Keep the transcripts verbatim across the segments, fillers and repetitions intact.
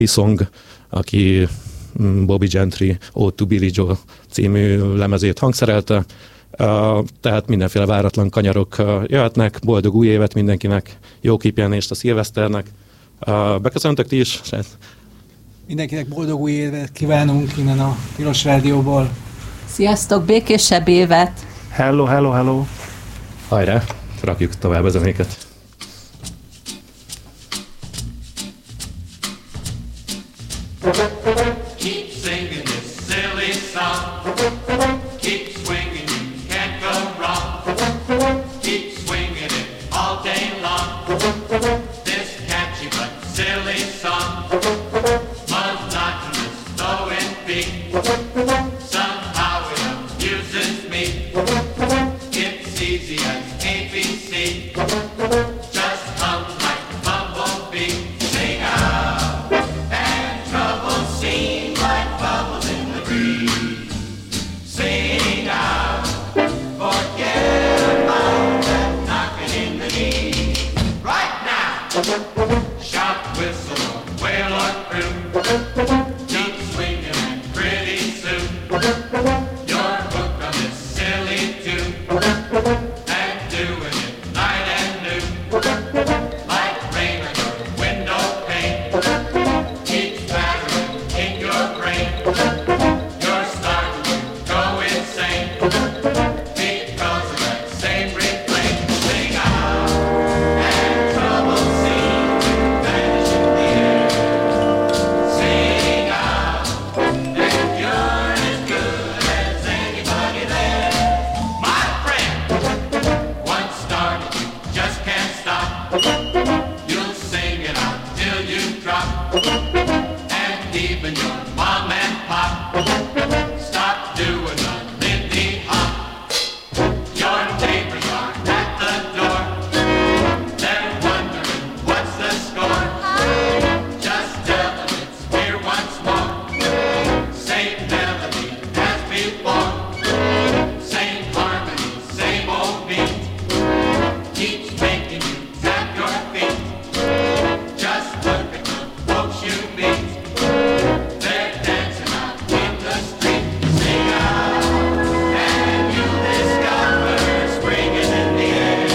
Song, aki Bobby Gentry Ode to Billie Joe című lemezét hangszerelte. Tehát mindenféle váratlan kanyarok jöhetnek, boldog új évet mindenkinek, jó kipihenést a szilveszternek. Beköszöntök ti is? Mindenkinek boldog új évet kívánunk innen a Tilos Rádióból. Sziasztok, békésebb évet! Hello, hello, hello! Hajrá, rakjuk tovább a zenéket. Keep singing this silly song. Keep swinging, you can't go wrong. Keep swinging it all day long. This catchy but silly song, monotonous though it be, somehow it amuses me. It's easy as A B C, just hum like a bumblebee. Sing out, and trouble seem like bubbles in the breeze. Sing out, forget about that knocking in the knees. Right now, shout, whistle, or wail or croon. Keep swinging and pretty soon you're hooked on this silly tune, and doing it night and noon, like rain on your window pane. Keeps battering in your brain. You're starting to go insane because of that same refrain. Sing out, and trouble seems to vanish in the air. Sing out, and you're as good as anybody there. My friend, once started, you just can't stop. You'll sing it out till you drop, and even your mom and pop stop doing the Lindy Hop. Your neighbors are at the door, they're wondering what's the score. Just tell them it's here once more. Same melody as before, same harmony, same old beat. Keeps making you tap your feet. Just look at the folks you meet. They're dancing out in the street. Sing out, and you discover spring is in the air.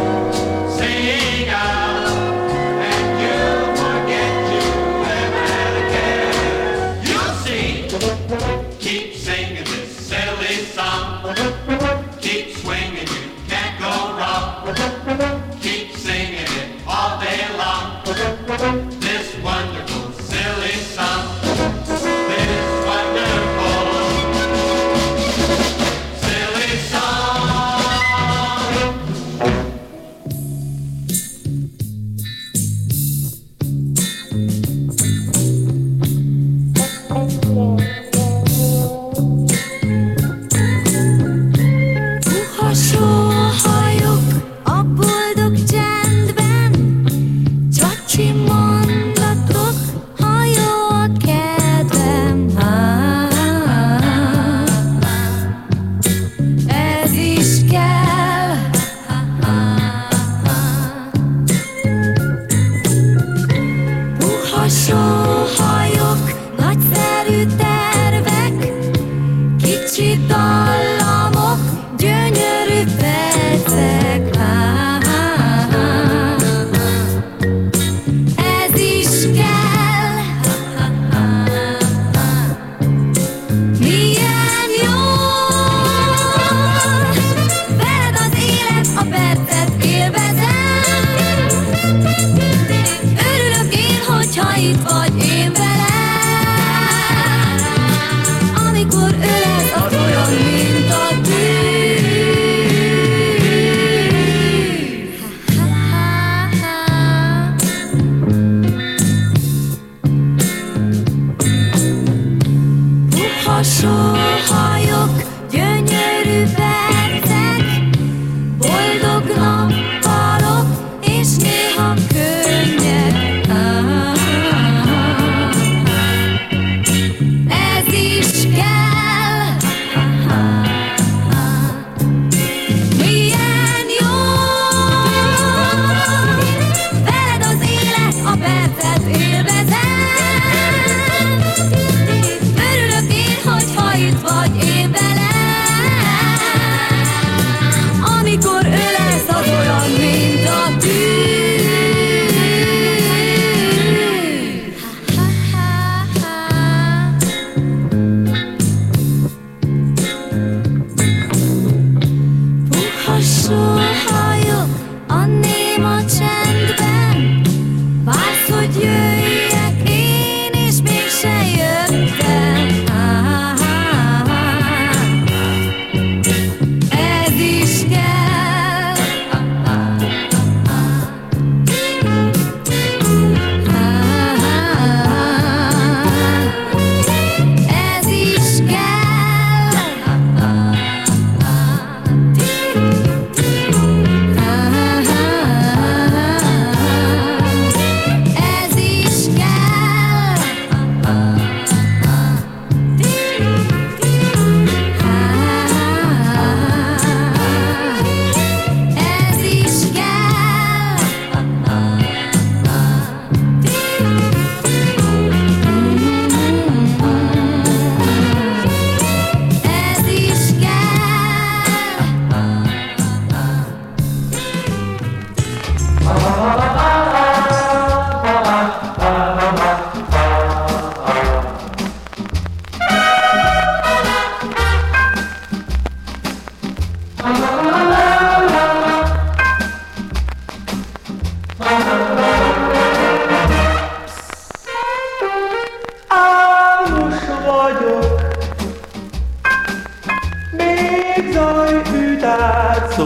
Sing out, and you forget you ever had a care. You'll see, keep singing this silly song. Keep swinging, you can't go wrong. Keep singing it all day long. This wonderful silly song. This wonderful silly song. Puhasó hajok a boldog csendben, csacsi mondatok, ha jó a kedvem. Ez is kell. Puhasó hajok, nagyszerű tervek, kicsi dallamok, gyönyörű percek. Ez is kell. Milyen jó, veled az élet, a percet élvezem. Örülök én, hogyha itt vagy én velem. Amikor ölelsz, az olyan, mint a tű. Puhasó hajok, gyönyörű percek, boldog nappalok, és néha könnyek. Ez is kell. Milyen jó, veled az élet, a percet élvezem.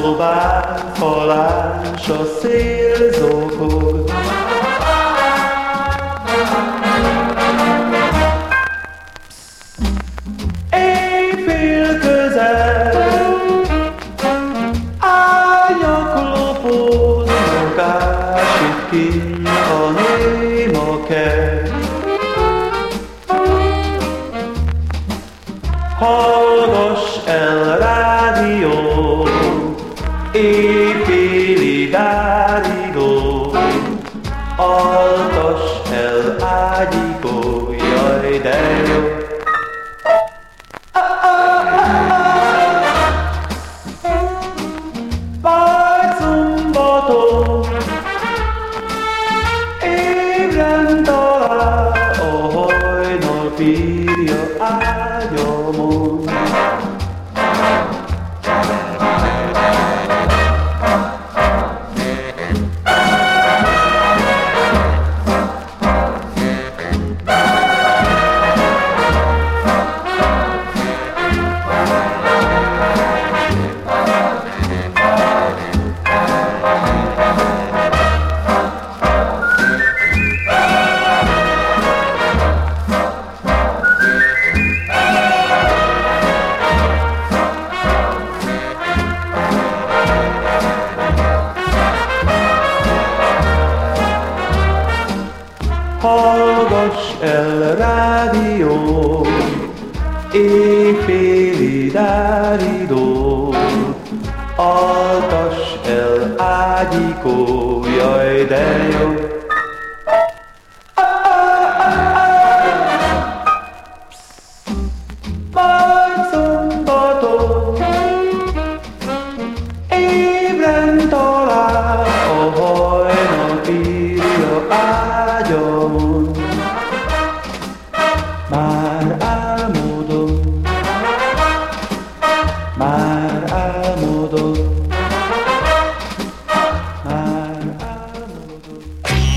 szobán falán s a szél zokog. Éjfél közel, árnyak lopóznak, ásít kinn a néma kert. Hallgass el rádió, éjféli dáridó, altass el ágyikó, jaj de jó. Vagy szombaton, ébren talál, a hajnal bírja ágyamon. Hallgass el rádió, éjféli dáridó, altass el ágyikó, jaj de jó. Majd szombaton, ébren talál, a hajnal bírja ágyamon. Már álmodom, már álmodom, már álmodom.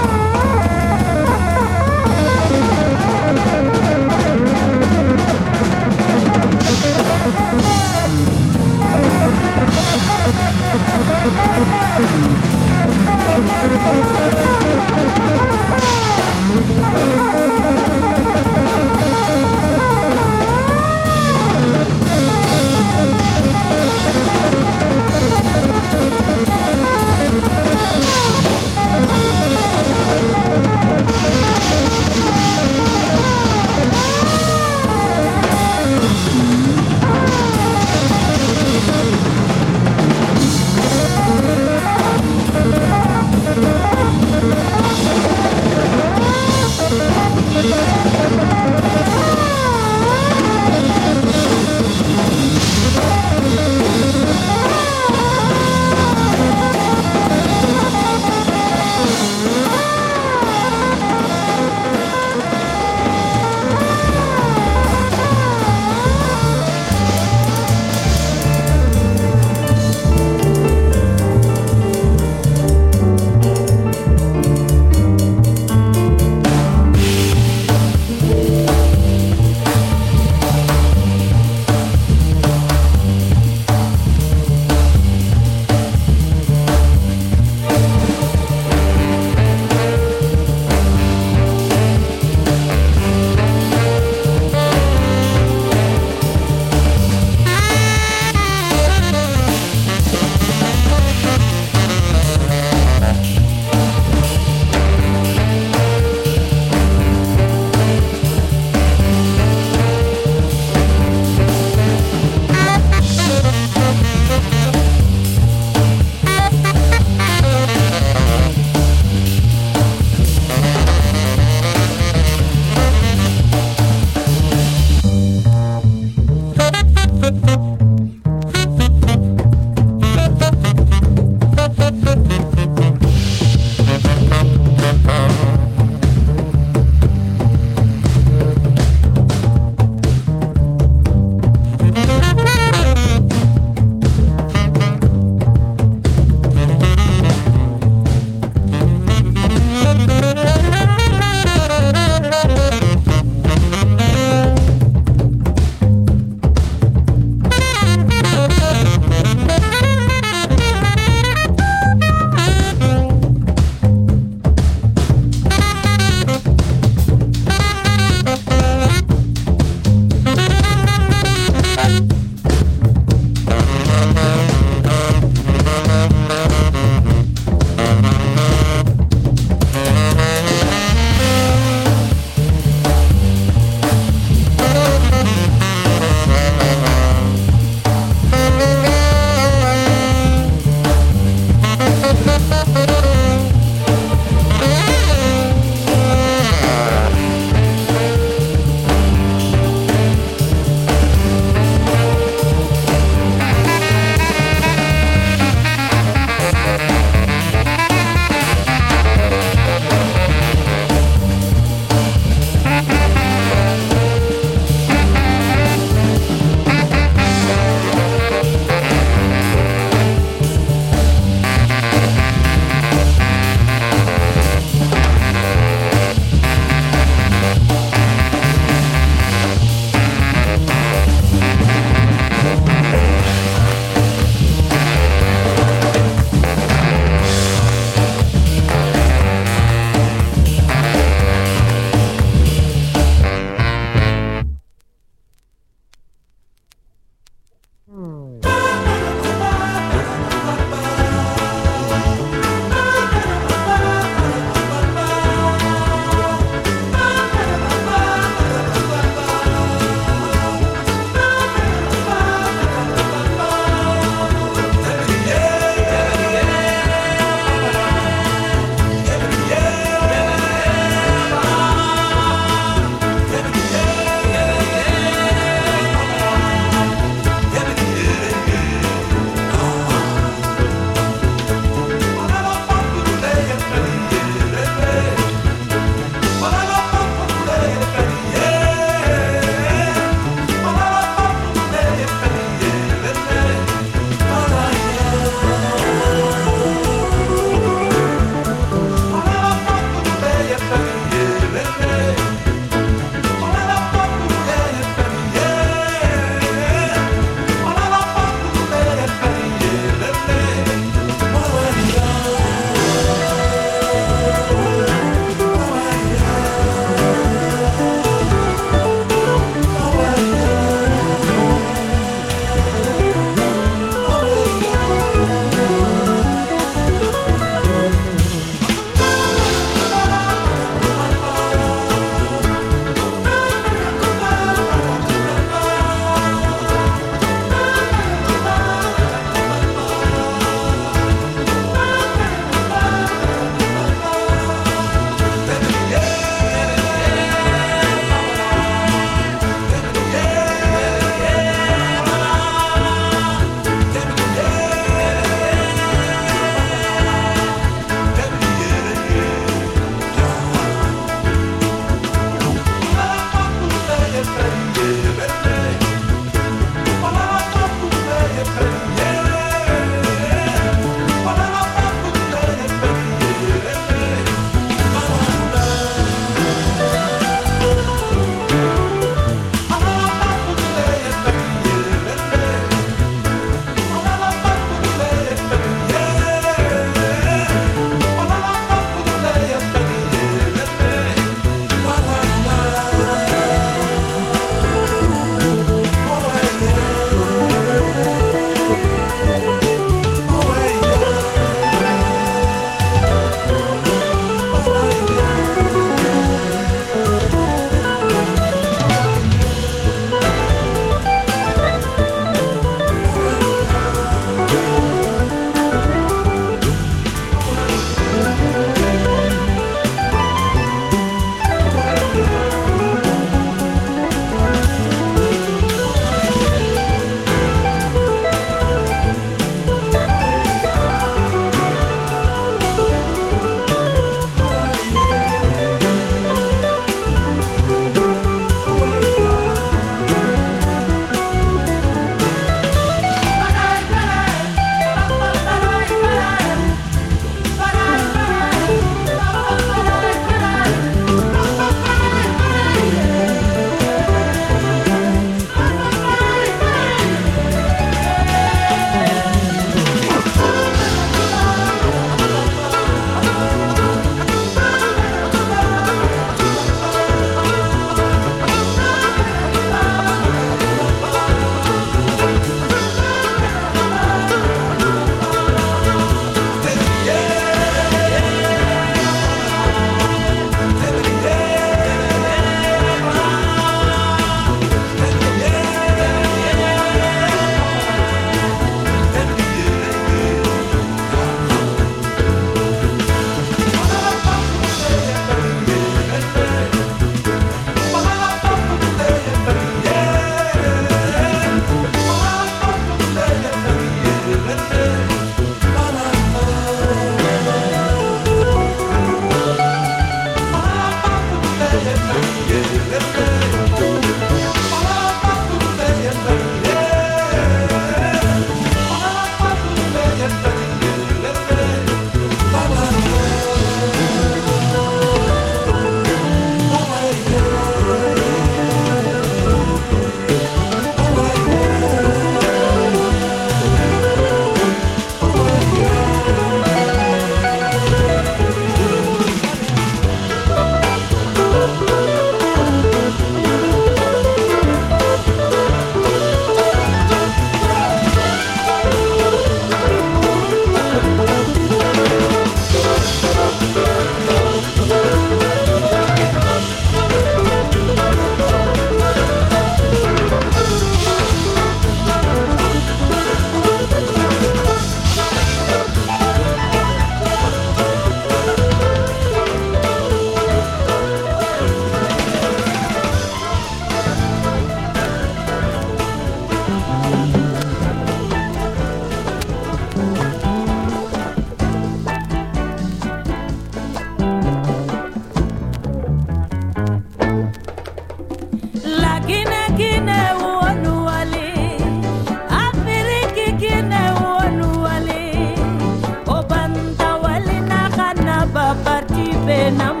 pena